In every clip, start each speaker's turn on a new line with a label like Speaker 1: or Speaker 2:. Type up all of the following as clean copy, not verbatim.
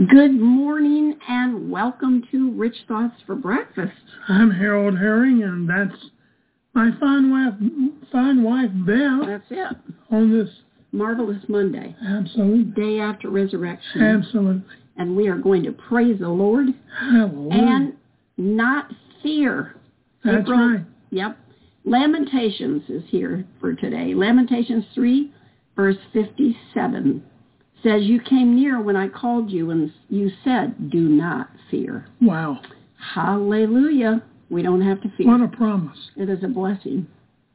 Speaker 1: Good morning and welcome to Rich Thoughts for Breakfast.
Speaker 2: I'm Harold Herring, and that's my fine wife Beth.
Speaker 1: That's it.
Speaker 2: On this
Speaker 1: marvelous Monday.
Speaker 2: Absolutely.
Speaker 1: Day after resurrection.
Speaker 2: Absolutely.
Speaker 1: And we are going to praise the Lord.
Speaker 2: Hallelujah.
Speaker 1: And not fear.
Speaker 2: That's right.
Speaker 1: Yep. Lamentations is here for today. Lamentations 3, verse 57. Says, you came near when I called you, and you said, do not fear.
Speaker 2: Wow.
Speaker 1: Hallelujah. We don't have to fear.
Speaker 2: What a promise.
Speaker 1: It is a blessing.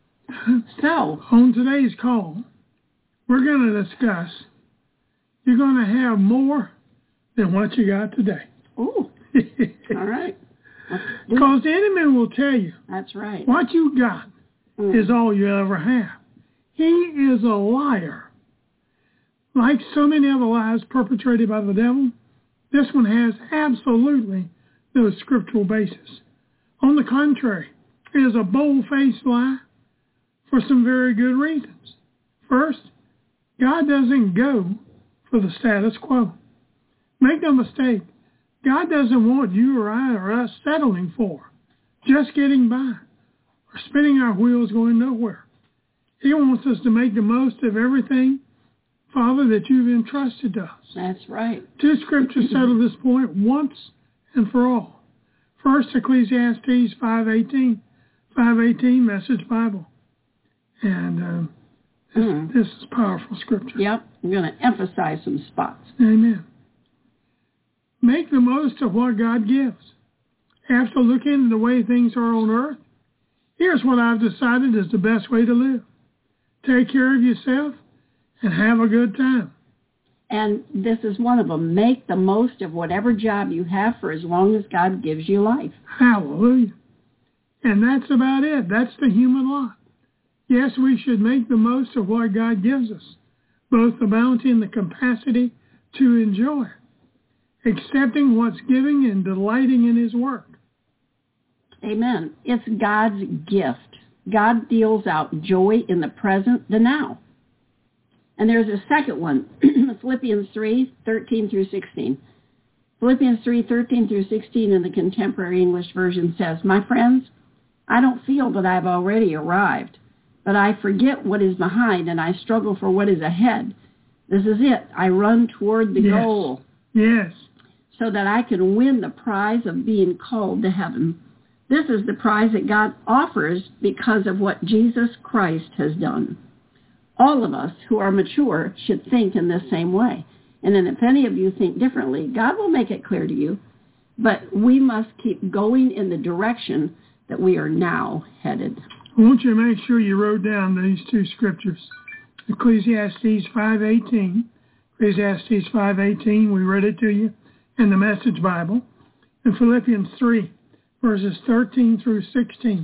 Speaker 1: So,
Speaker 2: on today's call, we're going to discuss, you're going to have more than what you got today.
Speaker 1: Oh, all right.
Speaker 2: Because the enemy will tell you.
Speaker 1: That's right.
Speaker 2: What you got is all you ever have. He is a liar. Like so many other lies perpetrated by the devil, this one has absolutely no scriptural basis. On the contrary, it is a bold-faced lie for some very good reasons. First, God doesn't go for the status quo. Make no mistake, God doesn't want you or I or us settling for, just getting by, or spinning our wheels going nowhere. He wants us to make the most of everything, Father, that you've entrusted to us.
Speaker 1: That's right.
Speaker 2: Two scriptures settle this point once and for all. First, Ecclesiastes 5:18, Message Bible. And this is powerful scripture.
Speaker 1: Yep, I'm going to emphasize some spots.
Speaker 2: Amen. Make the most of what God gives. After looking at the way things are on earth, here's what I've decided is the best way to live. Take care of yourself and have a good time.
Speaker 1: And this is one of them. Make the most of whatever job you have for as long as God gives you life.
Speaker 2: Hallelujah. And that's about it. That's the human lot. Yes, we should make the most of what God gives us, both the bounty and the capacity to enjoy, accepting what's giving and delighting in his work.
Speaker 1: Amen. It's God's gift. God deals out joy in the present, the now. And there's a second one, Philippians 3:13 through 16. Philippians 3:13 through 16 in the Contemporary English Version says, my friends, I don't feel that I've already arrived, but I forget what is behind and I struggle for what is ahead. This is it. I run toward the goal.
Speaker 2: Yes.
Speaker 1: So that I can win the prize of being called to heaven. This is the prize that God offers because of what Jesus Christ has done. All of us who are mature should think in this same way. And then if any of you think differently, God will make it clear to you. But we must keep going in the direction that we are now headed.
Speaker 2: I want you to make sure you wrote down these two scriptures. Ecclesiastes 5:18. Ecclesiastes 5:18, we read it to you in the Message Bible. And Philippians 3, verses 13 through 16.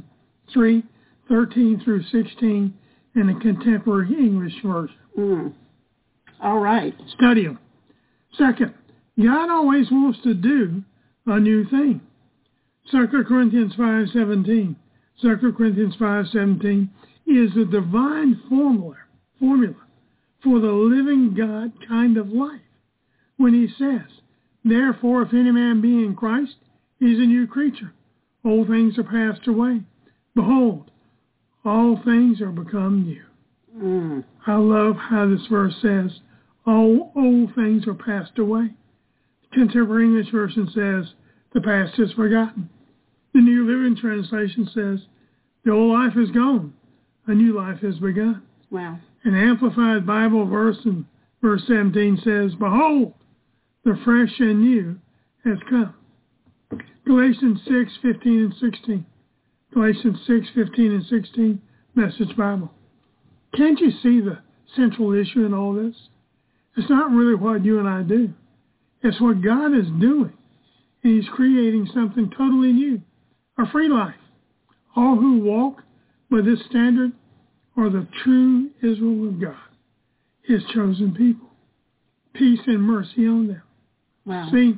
Speaker 2: 3:13 through 16. In the Contemporary English Version.
Speaker 1: All right.
Speaker 2: Study them. Second, God always wants to do a new thing. 2 Corinthians 5:17. 2 Corinthians 5:17 is the divine formula for the living God kind of life. When he says, therefore, if any man be in Christ, he's a new creature. Old things are passed away. Behold, all things are become new. I love how this verse says, all old things are passed away. The Contemporary English Version says, the past is forgotten. The New Living Translation says, the old life is gone, a new life has begun.
Speaker 1: Wow.
Speaker 2: An Amplified Bible verse in verse 17 says, behold, the fresh and new has come. Galatians 6:15 and 16. Galatians 6:15 and 16, Message Bible. Can't you see the central issue in all this? It's not really what you and I do. It's what God is doing. And he's creating something totally new, a free life. All who walk by this standard are the true Israel of God, his chosen people. Peace and mercy on them.
Speaker 1: Wow.
Speaker 2: See,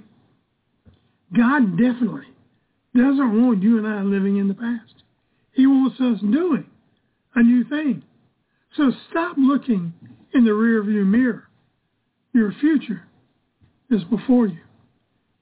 Speaker 2: God definitely doesn't want you and I living in the past. He wants us doing a new thing. So stop looking in the rearview mirror. Your future is before you.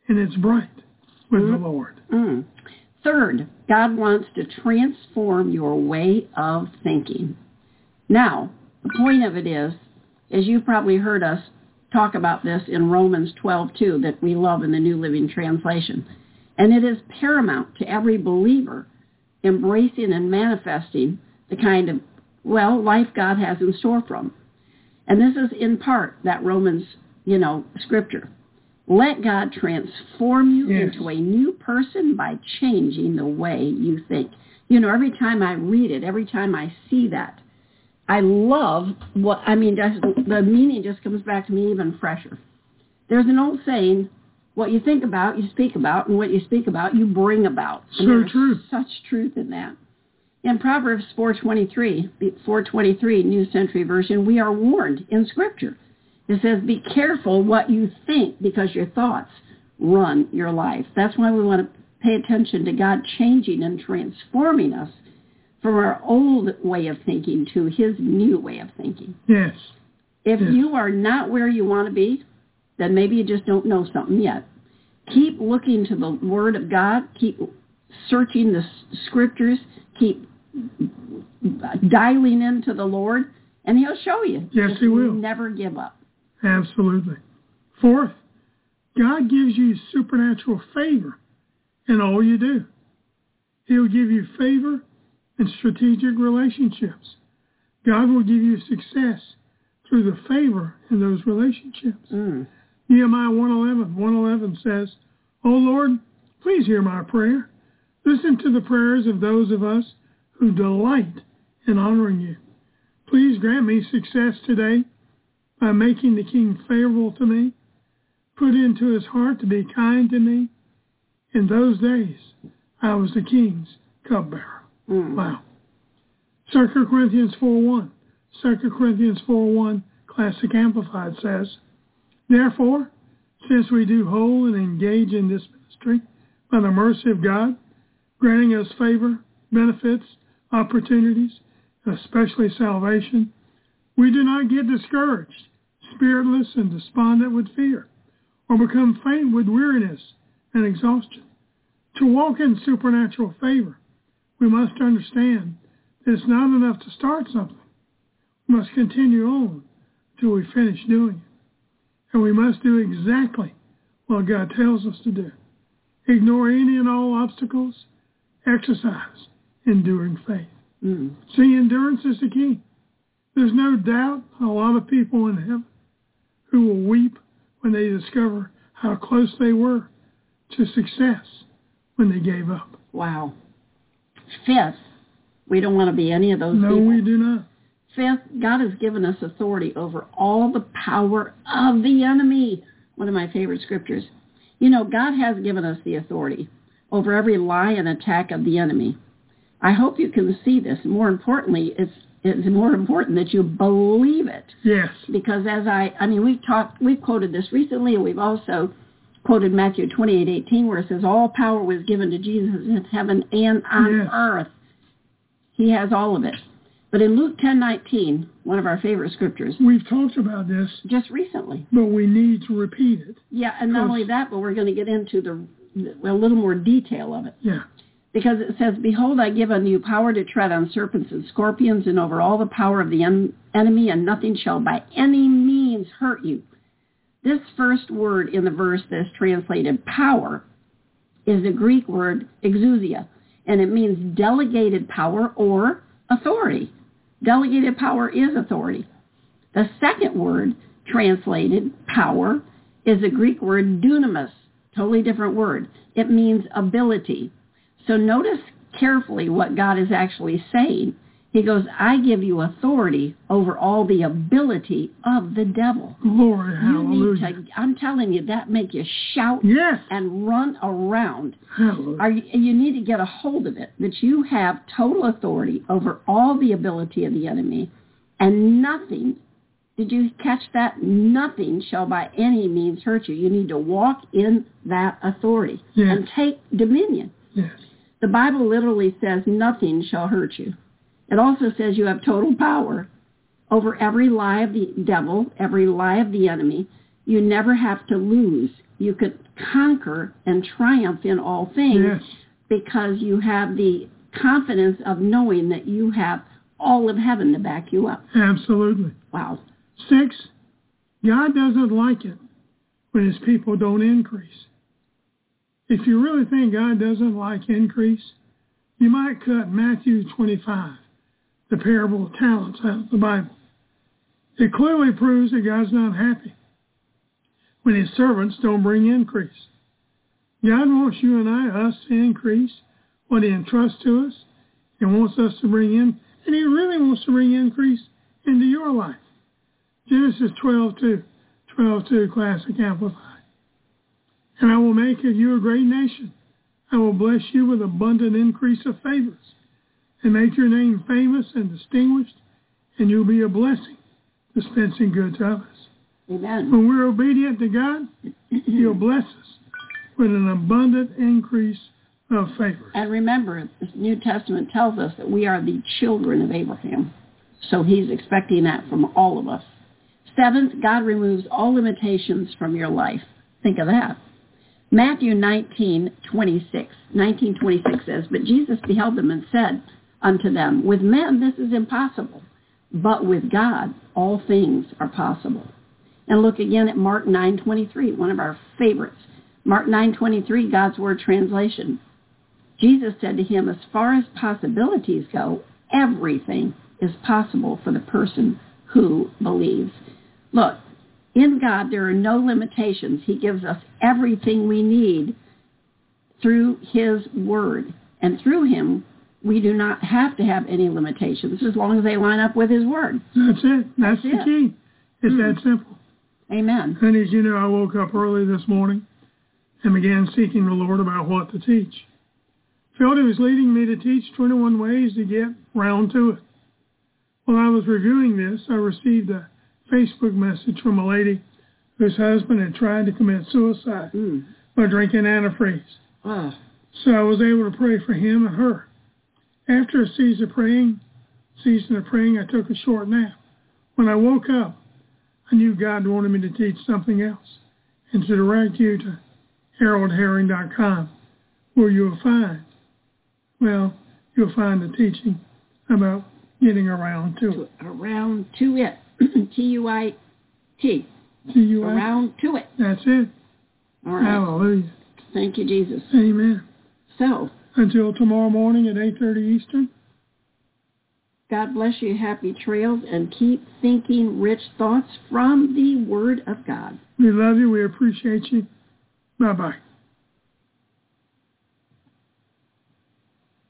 Speaker 2: and it's bright with the Lord.
Speaker 1: Third, God wants to transform your way of thinking. Now, the point of it is, as you've probably heard us talk about this in Romans 12:2 that we love in the New Living Translation. And it is paramount to every believer embracing and manifesting the kind of, life God has in store for them. And this is in part that Romans, scripture. Let God transform you into a new person by changing the way you think. Every time I read it, every time I see that, I love the meaning just comes back to me even fresher. There's an old saying, what you think about, you speak about, and what you speak about, you bring about. And
Speaker 2: so true.
Speaker 1: Such truth in that. In Proverbs 4:23, New Century Version, we are warned in Scripture. It says, be careful what you think because your thoughts run your life. That's why we want to pay attention to God changing and transforming us from our old way of thinking to his new way of thinking.
Speaker 2: Yes.
Speaker 1: If you are not where you want to be, then maybe you just don't know something yet. Keep looking to the Word of God. Keep searching the Scriptures. Keep dialing into the Lord, and he'll show you.
Speaker 2: Yes, he will.
Speaker 1: Never give up.
Speaker 2: Absolutely. Fourth, God gives you supernatural favor in all you do. He'll give you favor in strategic relationships. God will give you success through the favor in those relationships. Nehemiah 1:11 says, O Lord, please hear my prayer. Listen to the prayers of those of us who delight in honoring you. Please grant me success today by making the king favorable to me. Put into his heart to be kind to me. In those days, I was the king's cupbearer. Wow. 2 Corinthians 4:1. 2 Corinthians 4:1, Classic Amplified says, Therefore, since we do hold and engage in this ministry by the mercy of God, granting us favor, benefits, opportunities, and especially salvation, we do not get discouraged, spiritless, and despondent with fear, or become faint with weariness and exhaustion. To walk in supernatural favor, we must understand that it's not enough to start something. We must continue on until we finish doing it. And we must do exactly what God tells us to do. Ignore any and all obstacles. Exercise enduring faith. See, endurance is the key. There's no doubt a lot of people in heaven who will weep when they discover how close they were to success when they gave up.
Speaker 1: Wow. Fifth, we don't want to be any of those people.
Speaker 2: No, we do not.
Speaker 1: Fifth, God has given us authority over all the power of the enemy. One of my favorite scriptures. God has given us the authority over every lie and attack of the enemy. I hope you can see this. More importantly, it's more important that you believe it.
Speaker 2: Yes.
Speaker 1: Because we've quoted this recently, and we've also quoted Matthew 28:18, where it says, all power was given to Jesus in heaven and on earth. He has all of it. But in Luke 10:19, one of our favorite scriptures.
Speaker 2: We've talked about this.
Speaker 1: Just recently.
Speaker 2: But we need to repeat it.
Speaker 1: Yeah, and not only that, but we're going to get into a little more detail of it.
Speaker 2: Yeah.
Speaker 1: Because it says, behold, I give unto you power to tread on serpents and scorpions and over all the power of the enemy, and nothing shall by any means hurt you. This first word in the verse that's translated power is the Greek word exousia, and it means delegated power or authority. Delegated power is authority. The second word translated power is the Greek word dunamis, totally different word. It means ability. So notice carefully what God is actually saying. He goes, I give you authority over all the ability of the devil.
Speaker 2: Glory, hallelujah.
Speaker 1: I'm telling you, that make you shout and run around. You need to get a hold of it, that you have total authority over all the ability of the enemy, and nothing, did you catch that? Nothing shall by any means hurt you. You need to walk in that authority and take dominion.
Speaker 2: Yes.
Speaker 1: The Bible literally says nothing shall hurt you. It also says you have total power over every lie of the devil, every lie of the enemy. You never have to lose. you could conquer and triumph in all things
Speaker 2: Yes.
Speaker 1: because you have the confidence of knowing that you have all of heaven to back you up.
Speaker 2: Absolutely.
Speaker 1: Wow.
Speaker 2: 6, God doesn't like it when his people don't increase. If you really think God doesn't like increase, you might cut Matthew 25, the parable of talents, out of the Bible. It clearly proves that God's not happy when his servants don't bring increase. God wants you and us to increase what he entrusts to us and wants us to bring in, and he really wants to bring increase into your life. Genesis 12:2, Classic Amplified. And I will make of you a great nation. I will bless you with abundant increase of favors and make your name famous and distinguished, and you'll be a blessing, dispensing good to others.
Speaker 1: Amen.
Speaker 2: When we're obedient to God, he'll bless us with an abundant increase of favor.
Speaker 1: And remember, the New Testament tells us that we are the children of Abraham. So he's expecting that from all of us. 7th, God removes all limitations from your life. Think of that. Matthew 19:26 says, But Jesus beheld them and said unto them, With men this is impossible, but with God all things are possible. And look again at Mark 9:23, one of our favorites. Mark 9:23, God's Word translation. Jesus said to him, As far as possibilities go, everything is possible for the person who believes. Look, in God there are no limitations. He gives us everything we need through his Word. And through him, we do not have to have any limitations as long as they line up with his Word.
Speaker 2: That's it. That's the key. It's that simple.
Speaker 1: Amen.
Speaker 2: And as you know, I woke up early this morning and began seeking the Lord about what to teach. Felt he was leading me to teach 21 ways to get round to it. While I was reviewing this, I received a Facebook message from a lady whose husband had tried to commit suicide by drinking antifreeze.
Speaker 1: Oh.
Speaker 2: So I was able to pray for him and her. After a season of praying, I took a short nap. When I woke up, I knew God wanted me to teach something else and to direct you to haroldherring.com, where you'll find the teaching about getting around to it.
Speaker 1: Around to it. T-U-I-T.
Speaker 2: T-U-I-T.
Speaker 1: Around to it.
Speaker 2: That's it.
Speaker 1: All right.
Speaker 2: Hallelujah.
Speaker 1: Thank you, Jesus.
Speaker 2: Amen.
Speaker 1: So,
Speaker 2: until tomorrow morning at 8:30 Eastern.
Speaker 1: God bless you. Happy trails, and keep thinking rich thoughts from the Word of God.
Speaker 2: We love you. We appreciate you. Bye-bye.